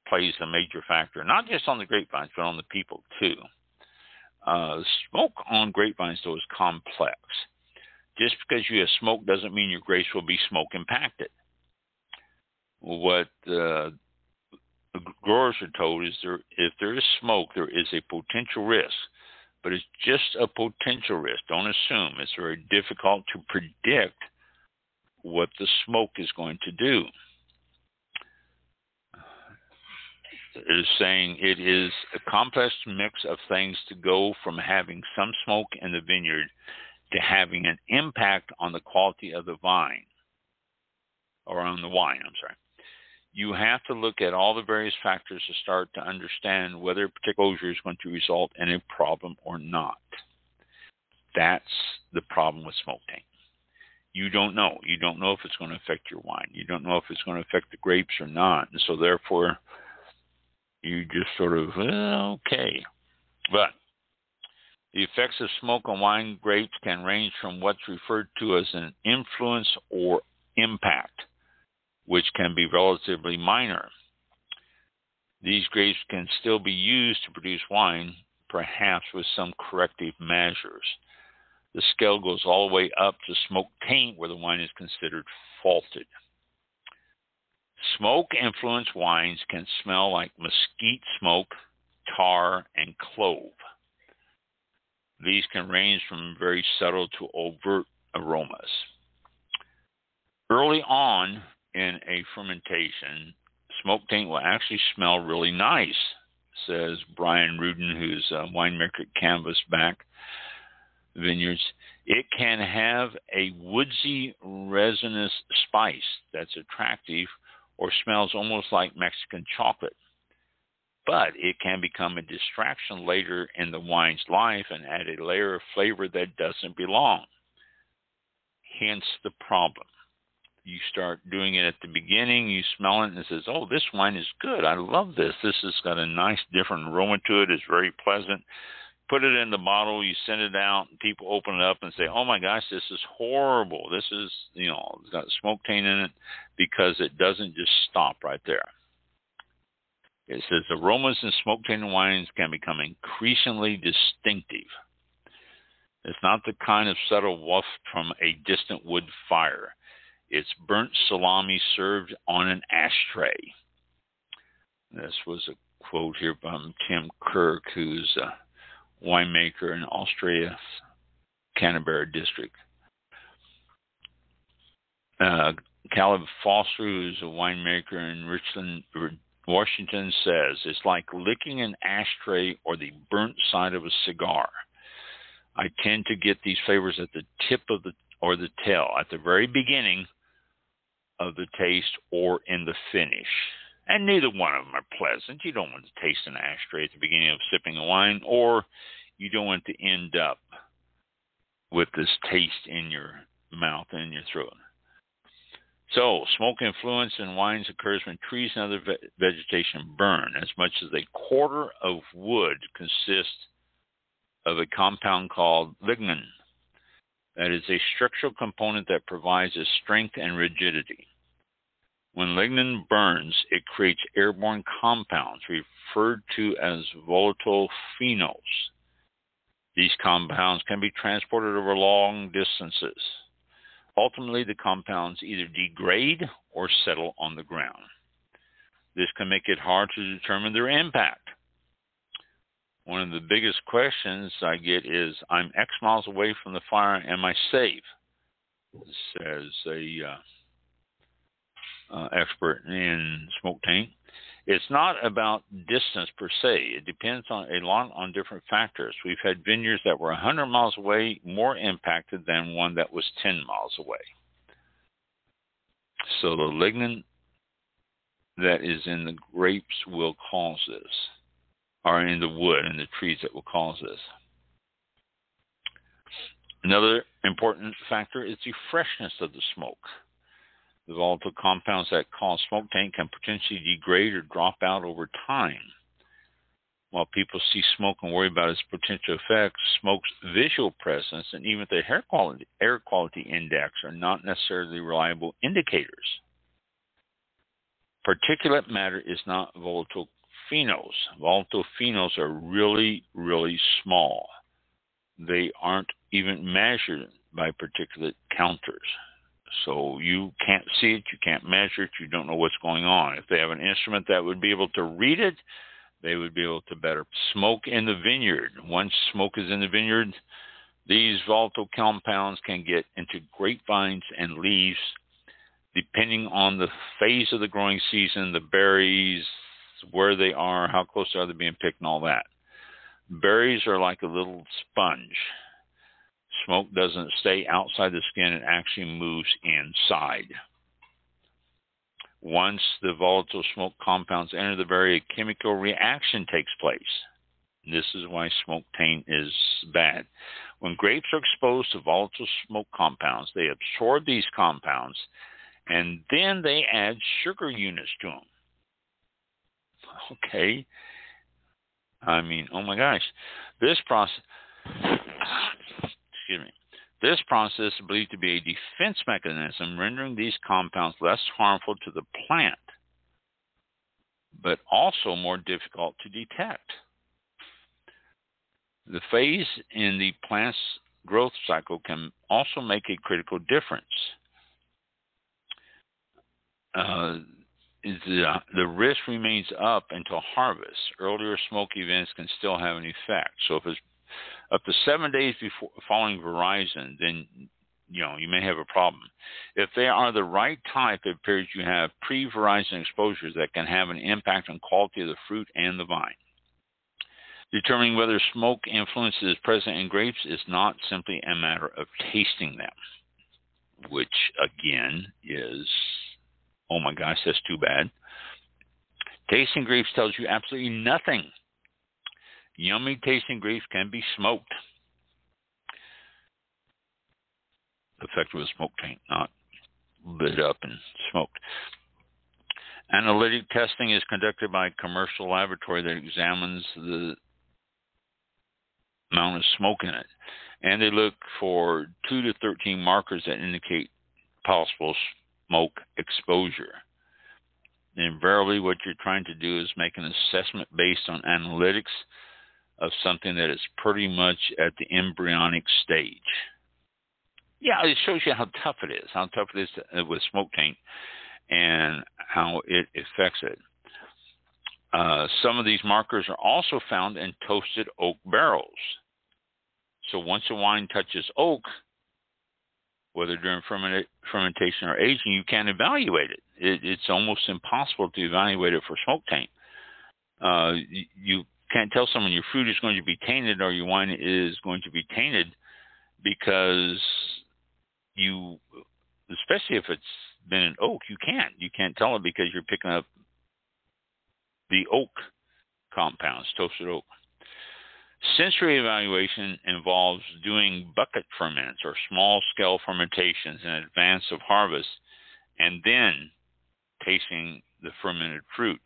plays a major factor, not just on the grapevines, but on the people too. Smoke on grapevines, though, is complex. Just because you have smoke doesn't mean your grapes will be smoke impacted. What growers are told is if there is smoke, there is a potential risk, but it's just a potential risk. Don't assume. It's very difficult to predict what the smoke is going to do. It is saying it is a complex mix of things to go from having some smoke in the vineyard to having an impact on the quality of the vine, or on the wine, I'm sorry. You have to look at all the various factors to start to understand whether a particular exposure is going to result in a problem or not. That's the problem with smoke taint. You don't know. You don't know if it's going to affect your wine. You don't know if it's going to affect the grapes or not. And so therefore, you just sort of, okay. But the effects of smoke on wine grapes can range from what's referred to as an influence or impact, which can be relatively minor. These grapes can still be used to produce wine, perhaps with some corrective measures. The scale goes all the way up to smoke taint, where the wine is considered faulted. Smoke-influenced wines can smell like mesquite smoke, tar, and clove. These can range from very subtle to overt aromas. Early on in a fermentation, smoke taint will actually smell really nice, says Brian Rudin, who's a winemaker at Canvasback Vineyards. It can have a woodsy, resinous spice that's attractive or smells almost like Mexican chocolate. But it can become a distraction later in the wine's life and add a layer of flavor that doesn't belong. Hence the problem. You start doing it at the beginning, you smell it, and it says, oh, this wine is good. I love this. This has got a nice different aroma to it. It's very pleasant. Put it in the bottle, you send it out, and people open it up and say, oh my gosh, this is horrible. This is, it's got smoke taint in it, because it doesn't just stop right there. It says aromas in smoke tainted wines can become increasingly distinctive. It's not the kind of subtle waft from a distant wood fire. It's burnt salami served on an ashtray. This was a quote here from Tim Kirk, who's a winemaker in Austria's Canterbury district. Caleb Foster, who's a winemaker in Richland, Washington, says it's like licking an ashtray or the burnt side of a cigar. I tend to get these flavors at the tip of the tail, at the very beginning of the taste or in the finish. And neither one of them are pleasant. You don't want to taste an ashtray at the beginning of sipping a wine, or you don't want to end up with this taste in your mouth and in your throat. So, smoke influence in wines occurs when trees and other vegetation burn. As much as a quarter of wood consists of a compound called lignin. That is a structural component that provides its strength and rigidity. When lignin burns, it creates airborne compounds referred to as volatile phenols. These compounds can be transported over long distances. Ultimately, the compounds either degrade or settle on the ground. This can make it hard to determine their impact. One of the biggest questions I get is, I'm X miles away from the fire, am I safe? Says a expert in smoke taint. It's not about distance per se. It depends a lot on different factors. We've had vineyards that were 100 miles away more impacted than one that was 10 miles away. So the lignin that is in the grapes will cause this, or in the wood and the trees that will cause this. Another important factor is the freshness of the smoke. The volatile compounds that cause smoke taint can potentially degrade or drop out over time. While people see smoke and worry about its potential effects, smoke's visual presence and even the air quality index are not necessarily reliable indicators. Particulate matter is not volatile phenols. Volatile phenols are really, really small. They aren't even measured by particulate counters. So you can't see it, you can't measure it, you don't know what's going on. If they have an instrument that would be able to read it, they would be able to better. Smoke in the vineyard. Once smoke is in the vineyard, these volatile compounds can get into grapevines and leaves, depending on the phase of the growing season, the berries, where they are, how close are they being picked, and all that. Berries are like a little sponge. Smoke doesn't stay outside the skin, it actually moves inside. Once the volatile smoke compounds enter the berry, a chemical reaction takes place. This is why smoke taint is bad. When grapes are exposed to volatile smoke compounds, they absorb these compounds, and then they add sugar units to them. Okay. I mean, oh my gosh. This process is believed to be a defense mechanism, rendering these compounds less harmful to the plant, but also more difficult to detect. The phase in the plant's growth cycle can also make a critical difference. The risk remains up until harvest. Earlier smoke events can still have an effect. So if it's up to 7 days before following veraison, then you may have a problem. If they are the right type, it appears you have pre-veraison exposures that can have an impact on quality of the fruit and the vine. Determining whether smoke influence is present in grapes is not simply a matter of tasting them, which again is, oh my gosh, that's too bad. Tasting grapes tells you absolutely nothing. Yummy tasting grapes can be smoked. Affected with smoke taint, not lit up and smoked. Analytic testing is conducted by a commercial laboratory that examines the amount of smoke in it. And they look for 2 to 13 markers that indicate possible smoke exposure. And invariably, what you're trying to do is make an assessment based on analytics of something that is pretty much at the embryonic stage. Yeah, it shows you how tough it is with smoke taint and how it affects it. Some of these markers are also found in toasted oak barrels. So once a wine touches oak, whether during fermentation or aging, you can't evaluate it. It's almost impossible to evaluate it for smoke taint. You can't tell someone your fruit is going to be tainted or your wine is going to be tainted because you, especially if it's been an oak, you can't tell it because you're picking up the oak compounds, toasted oak. Sensory evaluation involves doing bucket ferments or small-scale fermentations in advance of harvest and then tasting the fermented fruit.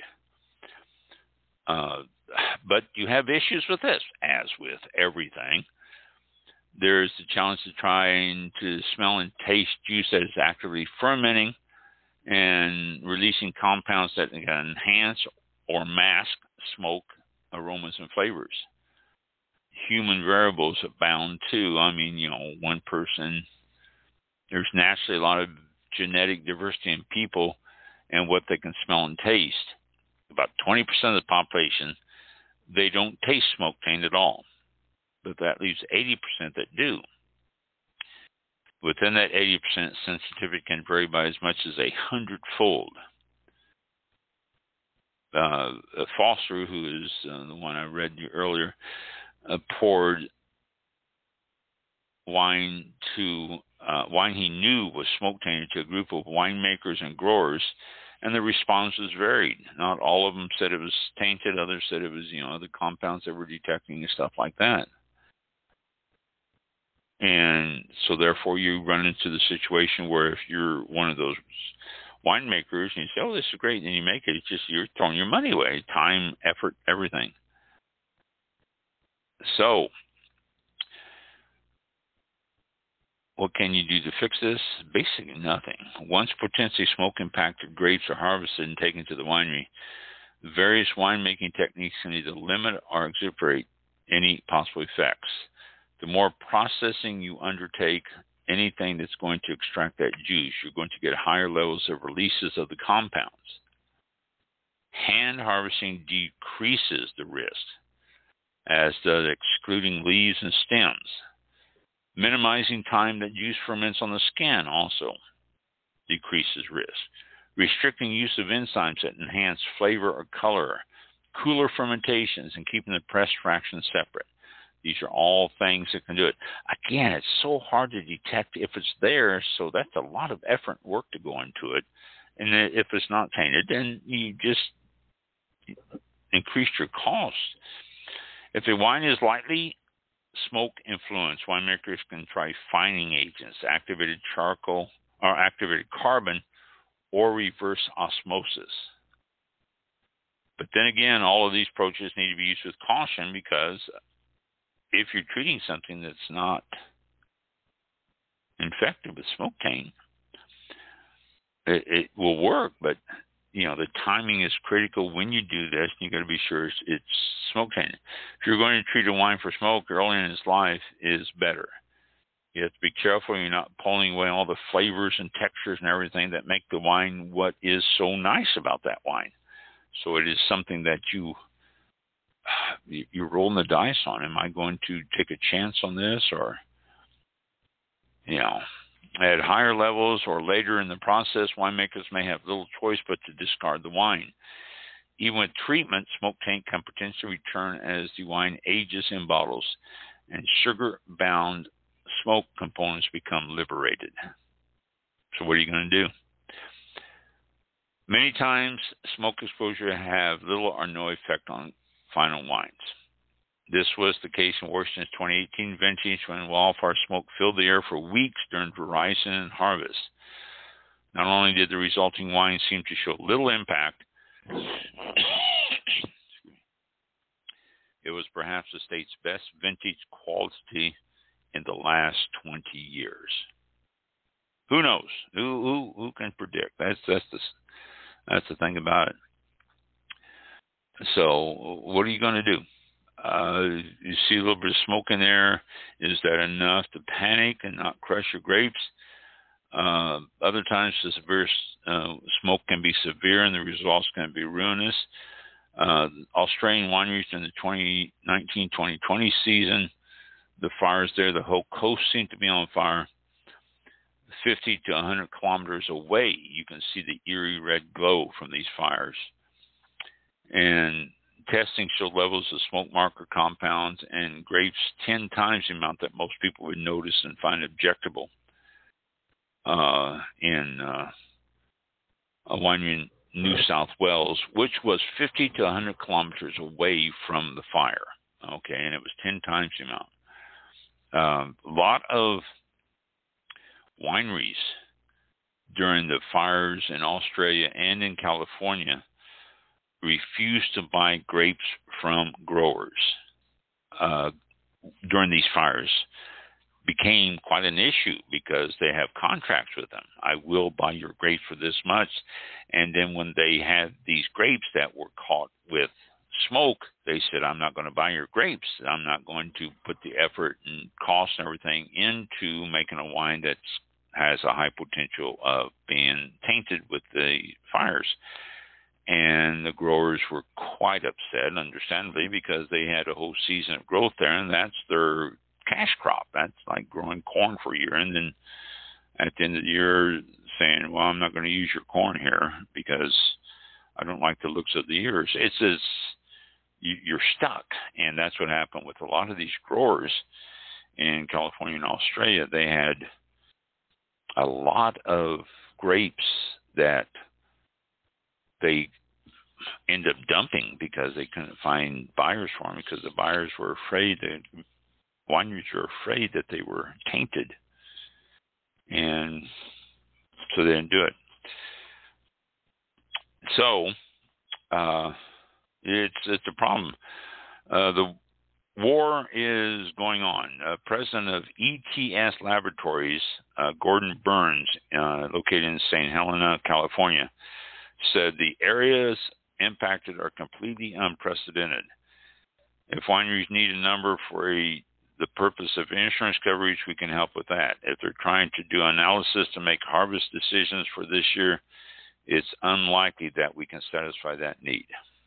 But you have issues with this, as with everything. There's the challenge of trying to smell and taste juice that is actively fermenting and releasing compounds that can enhance or mask smoke, aromas, and flavors. Human variables abound too. I mean, one person, there's naturally a lot of genetic diversity in people and what they can smell and taste. About 20% of the population, they don't taste smoke taint at all. But that leaves 80% that do. Within that 80%, sensitivity can vary by as much as 100-fold. Foster, who is the one I read you earlier, poured wine he knew was smoke tainted to a group of winemakers and growers, and the responses varied. Not all of them said it was tainted. Others said it was, the compounds that were detecting and stuff like that. And so therefore you run into the situation where if you're one of those winemakers and you say, oh, this is great, and you make it, it's just you're throwing your money away, time, effort, everything. So what can you do to fix this? Basically nothing. Once potentially smoke-impacted grapes are harvested and taken to the winery, various winemaking techniques can either limit or exaggerate any possible effects. The more processing you undertake, anything that's going to extract that juice, you're going to get higher levels of releases of the compounds. Hand harvesting decreases the risk, as does excluding leaves and stems. Minimizing time that juice ferments on the skin also decreases risk. Restricting use of enzymes that enhance flavor or color, cooler fermentations, and keeping the pressed fractions separate. These are all things that can do it. Again, it's so hard to detect if it's there, so that's a lot of effort and work to go into it. And if it's not tainted, then you just increase your costs. If the wine is lightly smoke influenced, winemakers can try fining agents, activated charcoal or activated carbon, or reverse osmosis. But then again, all of these approaches need to be used with caution, because if you're treating something that's not infected with smoke taint, it will work, but the timing is critical when you do this. You got to be sure it's smoke tainted. If you're going to treat a wine for smoke early in its life, is better. You have to be careful you're not pulling away all the flavors and textures and everything that make the wine what is so nice about that wine. So it is something that you're rolling the dice on. Am I going to take a chance on this, or at higher levels or later in the process, winemakers may have little choice but to discard the wine. Even with treatment, smoke taint can potentially return as the wine ages in bottles and sugar-bound smoke components become liberated. So what are you going to do? Many times, smoke exposure have little or no effect on final wines. This was the case in Washington's 2018 vintage, when wildfire smoke filled the air for weeks during verizon and harvest. Not only did the resulting wine seem to show little impact, it was perhaps the state's best vintage quality in the last 20 years. Who knows? Who can predict? That's the thing about it. So what are you going to do? You see a little bit of smoke in there. Is that enough to panic and not crush your grapes? Other times, the severe smoke can be severe, and the results can be ruinous. Australian wineries in the 2019-2020 season, the fires there, the whole coast seemed to be on fire. 50 to 100 kilometers away, you can see the eerie red glow from these fires. And testing showed levels of smoke marker compounds and grapes 10 times the amount that most people would notice and find objectable in a winery in New South Wales, which was 50 to 100 kilometers away from the fire. Okay, and it was 10 times the amount. A lot of wineries during the fires in Australia and in California refused to buy grapes from growers during these fires. Became quite an issue because they have contracts with them. I will buy your grapes for this much. And then when they had these grapes that were caught with smoke, they said, I'm not going to buy your grapes. I'm not going to put the effort and cost and everything into making a wine that has a high potential of being tainted with the fires. And the growers were quite upset, understandably, because they had a whole season of growth there, and that's their cash crop. That's like growing corn for a year, and then at the end of the year saying, well, I'm not going to use your corn here because I don't like the looks of the ears. It says you're stuck, and that's what happened with a lot of these growers in California and Australia. They had a lot of grapes that they end up dumping because they couldn't find buyers for them, because the buyers were afraid, that wineries were afraid that they were tainted, and so they didn't do it. So it's a problem. The war is going on. President of ETS Laboratories, Gordon Burns, located in St. Helena, California, said the areas impacted are completely unprecedented. If wineries need a number for the purpose of insurance coverage, we can help with that. If they're trying to do analysis to make harvest decisions for this year, it's unlikely that we can satisfy that need.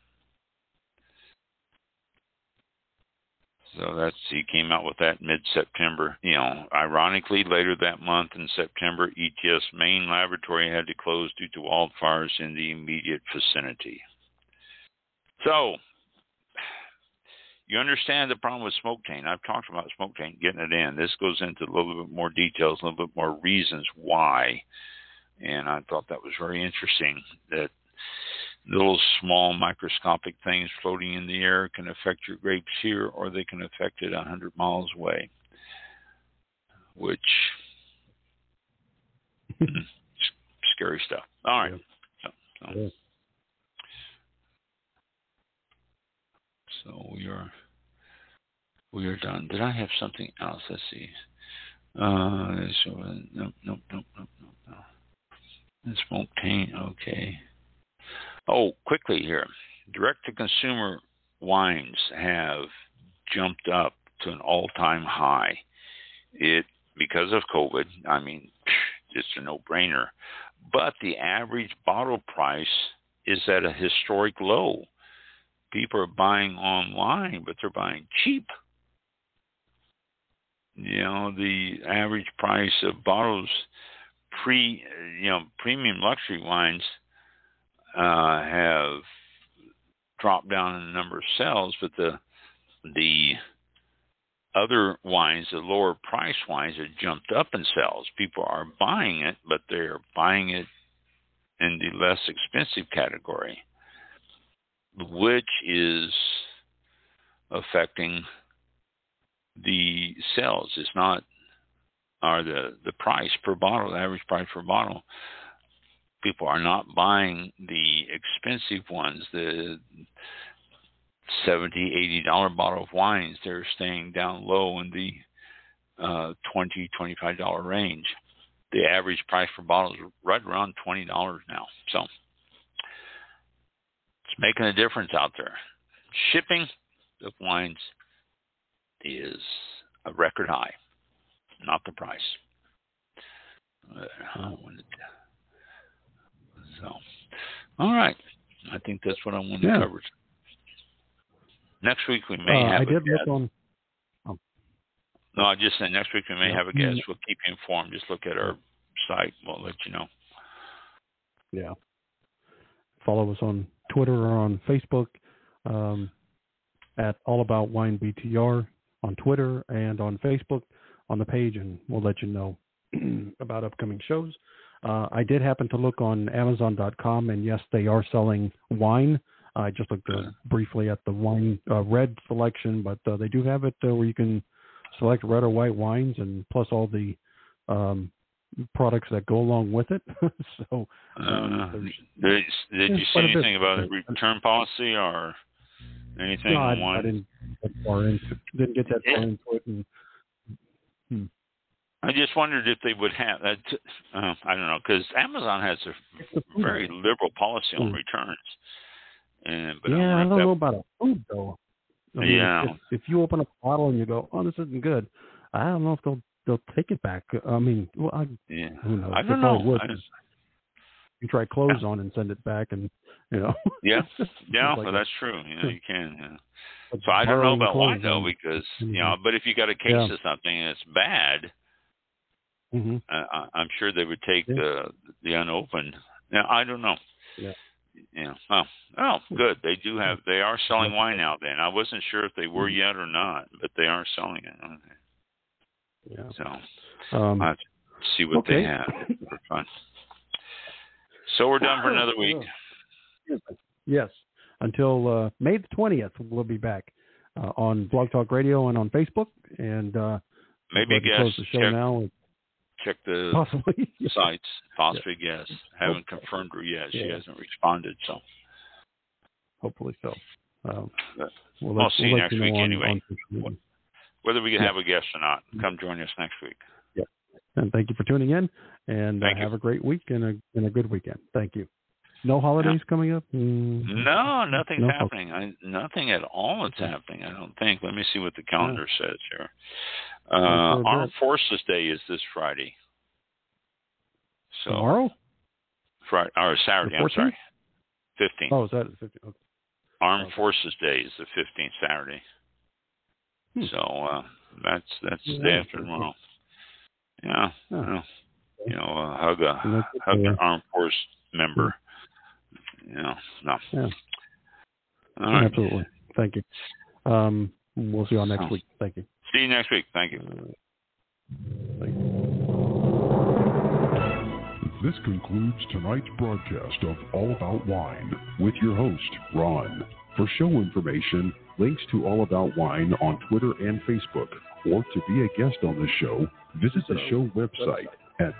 So he came out with that mid-September. Ironically, later that month in September, ETS main laboratory had to close due to wildfires in the immediate vicinity. So, you understand the problem with smoke taint. I've talked about smoke taint, getting it in. This goes into a little bit more details, a little bit more reasons why. And I thought that was very interesting, that little small microscopic things floating in the air can affect your grapes here, or they can affect it 100 miles away, which scary stuff. All right. Yeah. So we are done. Did I have something else? Let's see. Nope. The smoke taint. Okay. Oh, quickly here. Direct-to-consumer wines have jumped up to an all-time high. Because of COVID, I mean, it's a no-brainer. But the average bottle price is at a historic low. People are buying online, but they're buying cheap. The average price of bottles, premium luxury wines, have dropped down in the number of sales, but the other wines, the lower price wines, have jumped up in sales. People are buying it, but they're buying it in the less expensive category, which is affecting the sales. It's not, or the price per bottle, the average price per bottle. People are not buying the expensive ones, the $70, $80 bottle of wines. They're staying down low in the $20, $25 range. The average price per bottle is right around $20 now. So it's making a difference out there. Shipping of wines is a record high, not the price. So, all right. I think that's what I wanted to cover. Next week we may have a guest. No, I just said next week we may have a guest. We'll keep you informed. Just look at our site. We'll let you know. Yeah. Follow us on Twitter or on Facebook at All About Wine BTR on Twitter and on Facebook on the page, and we'll let you know about upcoming shows. I did happen to look on Amazon.com, and yes, they are selling wine. I just looked briefly at the wine red selection, but they do have it where you can select red or white wines, and plus all the products that go along with it. So, did you see anything about a return policy or anything? No, I didn't get far into it. And, I just wondered if they would have that. I don't know, because Amazon has a very liberal policy on returns. But I don't know about a food though. I mean, if you open up a bottle and you go, "Oh, this isn't good," I don't know if they'll take it back. I mean, who knows? I don't know. You try clothes on and send it back, and Yeah, well, that's true. You can. Yeah. So I don't know about wine though, because but if you got a case of something and it's bad, I'm sure they would take the unopened. Now I don't know. Yeah. Oh, good. They are selling wine now. Then I wasn't sure if they were yet or not, but they are selling it. Okay. Yeah. So I'll have to see what they have for fun. So we're done for another week. Yes. Until May the 20th, we'll be back on Blog Talk Radio and on Facebook. And maybe close the show now. Check the sites. Possibly, yes. Haven't confirmed her yet. She hasn't responded, so. Hopefully so. I'll see you next week anyway. Whether we can have a guest or not, come join us next week. Yeah. And thank you for tuning in. And have a great week and a good weekend. Thank you. No holidays coming up? No, nothing's happening. Nothing at all is happening, I don't think. Let me see what the calendar says here. Armed Forces Day is this Friday. So tomorrow? Friday or Saturday, I'm sorry. 15th. Oh, is that 15th? Okay. Armed Forces Day is the 15th Saturday. So that's the day after tomorrow. Yeah. Hug an armed force member. No. Yeah. All right. Absolutely. Thank you. We'll see you all next week. Thank you. See you next week. Thank you. Thank you. This concludes tonight's broadcast of All About Wine with your host, Ron. For show information, links to All About Wine on Twitter and Facebook, or to be a guest on the show, visit the show website at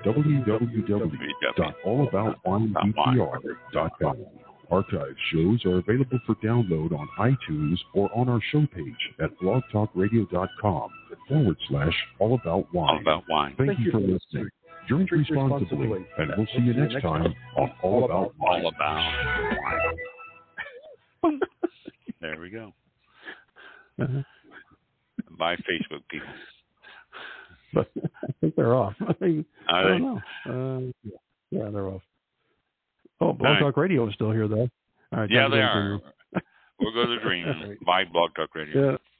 www.allaboutwinebpr.com. Archive shows are available for download on iTunes or on our show page at blogtalkradio.com/allaboutwine. Thank you for listening. Drink responsibly, and we'll see you next time on All About Wine. All About Wine. There we go. Bye, Facebook people. But I think they're off. I don't know. Yeah, they're off. Oh, Blog Talk Radio is still here, though. All right, yeah, they are. We'll go to the dream. Bye, Blog Talk Radio. Yeah.